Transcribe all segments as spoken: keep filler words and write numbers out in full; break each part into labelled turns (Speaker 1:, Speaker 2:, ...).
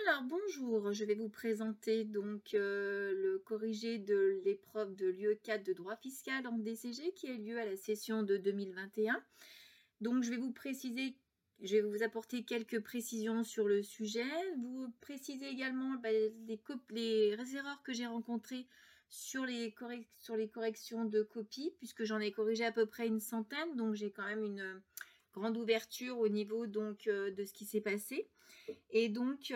Speaker 1: Alors bonjour, je vais vous présenter donc euh, le corrigé de l'épreuve de l'U E quatre de droit fiscal en D C G qui a eu lieu à la session de deux mille vingt et un. Donc je vais vous préciser, je vais vous apporter quelques précisions sur le sujet, vous préciser également bah, les, les erreurs que j'ai rencontrées sur les, sur les corrections de copie, puisque j'en ai corrigé à peu près une centaine, donc j'ai quand même une grande ouverture au niveau donc euh, de ce qui s'est passé. Et donc,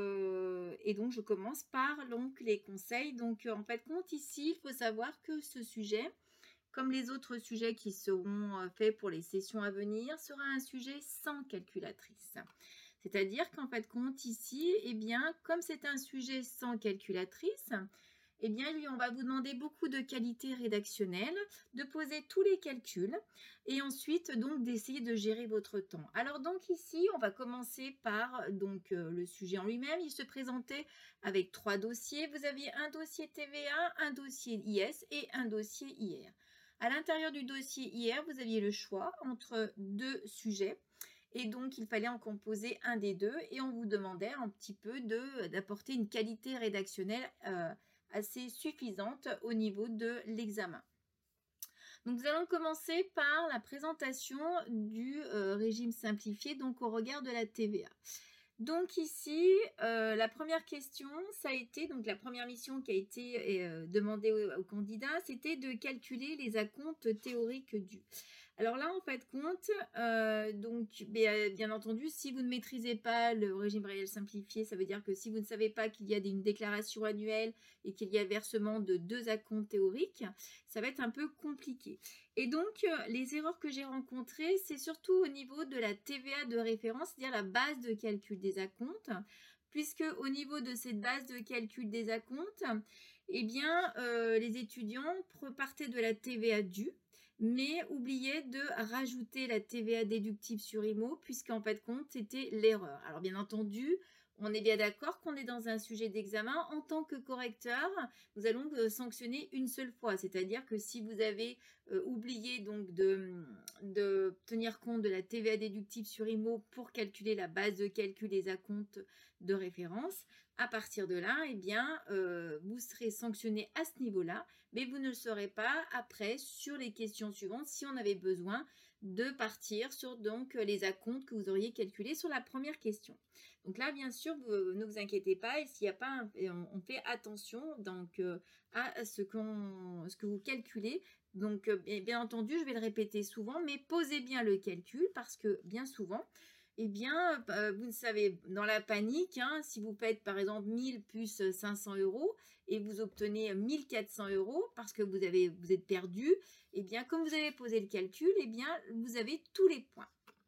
Speaker 1: euh, et donc, je commence par donc, les conseils. Donc, en fait, compte ici, il faut savoir que ce sujet, comme les autres sujets qui seront faits pour les sessions à venir, sera un sujet sans calculatrice. C'est-à-dire qu'en fait, compte ici, eh bien, comme c'est un sujet sans calculatrice, eh bien, on va vous demander beaucoup de qualité rédactionnelle, de poser tous les calculs et ensuite donc d'essayer de gérer votre temps. Alors donc ici, on va commencer par donc euh, le sujet en lui-même. Il se présentait avec trois dossiers. Vous aviez un dossier T V A, un dossier I S et un dossier I R. À l'intérieur du dossier I R, vous aviez le choix entre deux sujets. Et donc, il fallait en composer un des deux et on vous demandait un petit peu d'apporter une qualité rédactionnelle euh, assez suffisante au niveau de l'examen. Donc, nous allons commencer par la présentation du euh, régime simplifié, donc au regard de la T V A. Donc ici, euh, la première question, ça a été, donc la première mission qui a été euh, demandée aux, aux candidats, c'était de calculer les acomptes théoriques dus. Alors là, en fait, compte, euh, donc bien, bien entendu, si vous ne maîtrisez pas le régime réel simplifié, ça veut dire que si vous ne savez pas qu'il y a une déclaration annuelle et qu'il y a versement de deux acomptes théoriques, ça va être un peu compliqué. Et donc, les erreurs que j'ai rencontrées, c'est surtout au niveau de la T V A de référence, c'est-à-dire la base de calcul des acomptes, puisque au niveau de cette base de calcul des acomptes, eh bien, euh, les étudiants partaient de la T V A due, mais oubliaient de rajouter la T V A déductible sur I M O, puisqu'en fait compte, c'était l'erreur. Alors, bien entendu, on est bien d'accord qu'on est dans un sujet d'examen. En tant que correcteur, nous allons sanctionner une seule fois. C'est-à-dire que si vous avez euh, oublié donc de, de tenir compte de la T V A déductible sur I M O pour calculer la base de calcul des acomptes de référence, à partir de là, eh bien, euh, vous serez sanctionné à ce niveau-là, mais vous ne le serez pas après sur les questions suivantes si on avait besoin de partir sur donc les acomptes que vous auriez calculés sur la première question. Donc là, bien sûr, vous, ne vous inquiétez pas, et s'il n'y a pas, un, on, on fait attention donc euh, à ce, qu'on, ce que vous calculez. Donc, euh, bien entendu, je vais le répéter souvent, mais posez bien le calcul parce que bien souvent, eh bien, euh, vous ne savez, dans la panique, hein, si vous faites par exemple mille plus cinq cents euros et vous obtenez mille quatre cents euros parce que vous, avez, vous êtes perdu, eh bien, comme vous avez posé le calcul, eh bien, vous avez tous les points.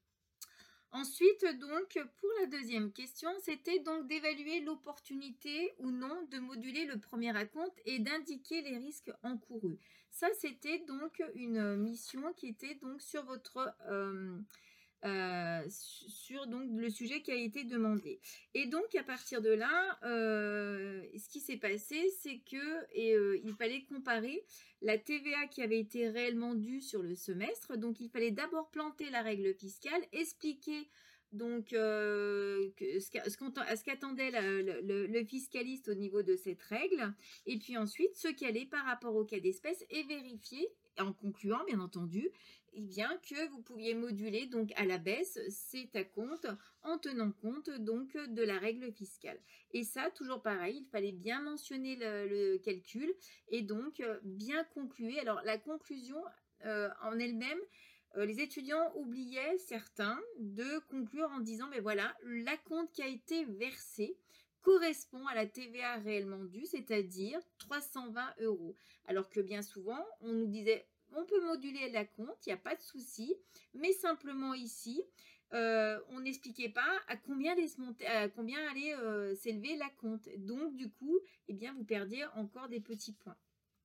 Speaker 1: Ensuite, donc, pour la deuxième question, c'était donc d'évaluer l'opportunité ou non de moduler le premier acompte et d'indiquer les risques encourus. Ça, c'était donc une mission qui était donc sur votre... Euh, Euh, sur donc le sujet qui a été demandé. Et donc à partir de là, euh, ce qui s'est passé, c'est que et, euh, il fallait comparer la T V A qui avait été réellement due sur le semestre. Donc il fallait d'abord planter la règle fiscale, expliquer donc euh, que, ce qu'attendait le, le, le fiscaliste au niveau de cette règle, et puis ensuite ce qu'elle est par rapport au cas d'espèce et vérifier en concluant, bien entendu, eh bien, que vous pouviez moduler donc à la baisse cet acompte en tenant compte donc de la règle fiscale. Et ça, toujours pareil, il fallait bien mentionner le, le calcul et donc bien conclure. Alors, la conclusion euh, en elle-même, euh, les étudiants oubliaient, certains, de conclure en disant, mais voilà, l'acompte qui a été versé correspond à la T V A réellement due, c'est-à-dire trois cent vingt euros. Alors que bien souvent, on nous disait, on peut moduler l'acompte, il n'y a pas de souci, mais simplement ici, euh, on n'expliquait pas à combien allait, monter, à combien allait euh, s'élever l'acompte. Donc, du coup, eh bien, vous perdiez encore des petits points.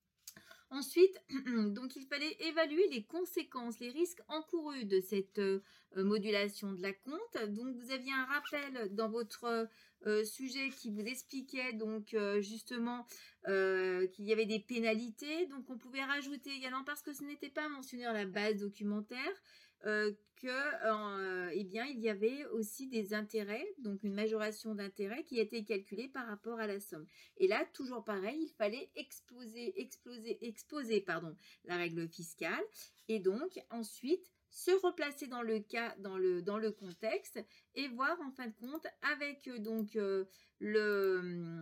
Speaker 1: Ensuite, donc il fallait évaluer les conséquences, les risques encourus de cette euh, modulation de l'acompte. Donc vous aviez un rappel dans votre euh, sujet qui vous expliquait donc euh, justement euh, qu'il y avait des pénalités. Donc on pouvait rajouter également, parce que ce n'était pas mentionné dans la base documentaire, euh, que, euh, eh bien, il y avait aussi des intérêts, donc une majoration d'intérêts qui était calculée par rapport à la somme. Et là, toujours pareil, il fallait exploser, exploser, exposer, pardon, la règle fiscale, et donc ensuite se replacer dans le cas, dans le, dans le contexte, et voir en fin de compte avec euh, donc euh, le, euh,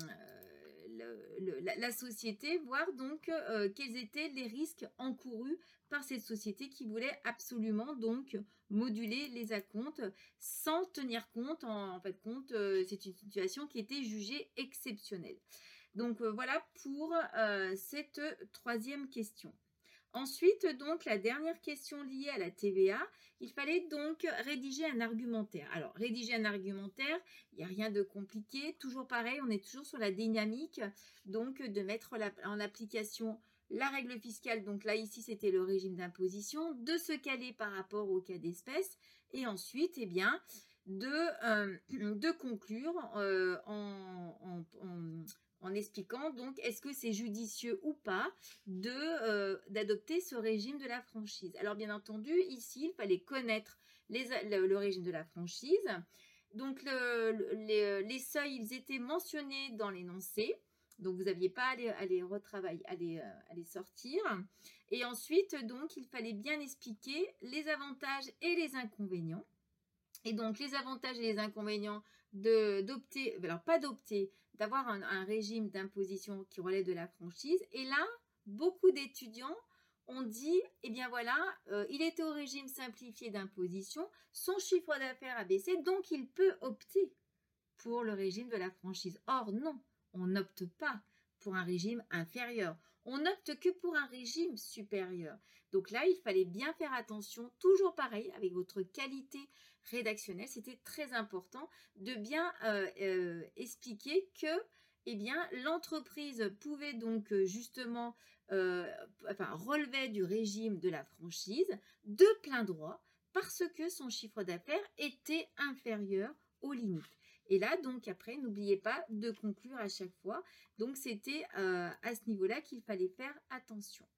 Speaker 1: le, le, la, la société, voir donc euh, quels étaient les risques encourus par cette société qui voulait absolument donc moduler les acomptes sans tenir compte, en, en fait compte, euh, c'est une situation qui était jugée exceptionnelle. Donc euh, voilà pour euh, cette troisième question. Ensuite, donc, la dernière question liée à la T V A, il fallait donc rédiger un argumentaire. Alors, rédiger un argumentaire, il n'y a rien de compliqué. Toujours pareil, on est toujours sur la dynamique, donc de mettre la, en application la règle fiscale. Donc là, ici, c'était le régime d'imposition, de se caler par rapport au cas d'espèce, et ensuite, eh bien, de, euh, de conclure euh, en... en, en en expliquant donc est-ce que c'est judicieux ou pas de euh, d'adopter ce régime de la franchise. Alors bien entendu, ici, il fallait connaître les, le, le régime de la franchise. Donc le, le, les, les seuils, ils étaient mentionnés dans l'énoncé. Donc vous n'aviez pas à les, à les retravailler, à les, à les sortir. Et ensuite, donc, il fallait bien expliquer les avantages et les inconvénients. Et donc, les avantages et les inconvénients de, d'opter, alors pas d'opter, d'avoir un, un régime d'imposition qui relève de la franchise. Et là, beaucoup d'étudiants ont dit, eh bien voilà, euh, il était au régime simplifié d'imposition, son chiffre d'affaires a baissé, donc il peut opter pour le régime de la franchise. Or, non, on n'opte pas pour un régime inférieur. On n'opte que pour un régime supérieur. Donc là, il fallait bien faire attention, toujours pareil, avec votre qualité rédactionnelle. C'était très important de bien euh, euh, expliquer que eh bien, l'entreprise pouvait donc justement euh, enfin, relever du régime de la franchise de plein droit parce que son chiffre d'affaires était inférieur aux limites. Et là, donc, après, n'oubliez pas de conclure à chaque fois. Donc, c'était euh, à ce niveau-là qu'il fallait faire attention.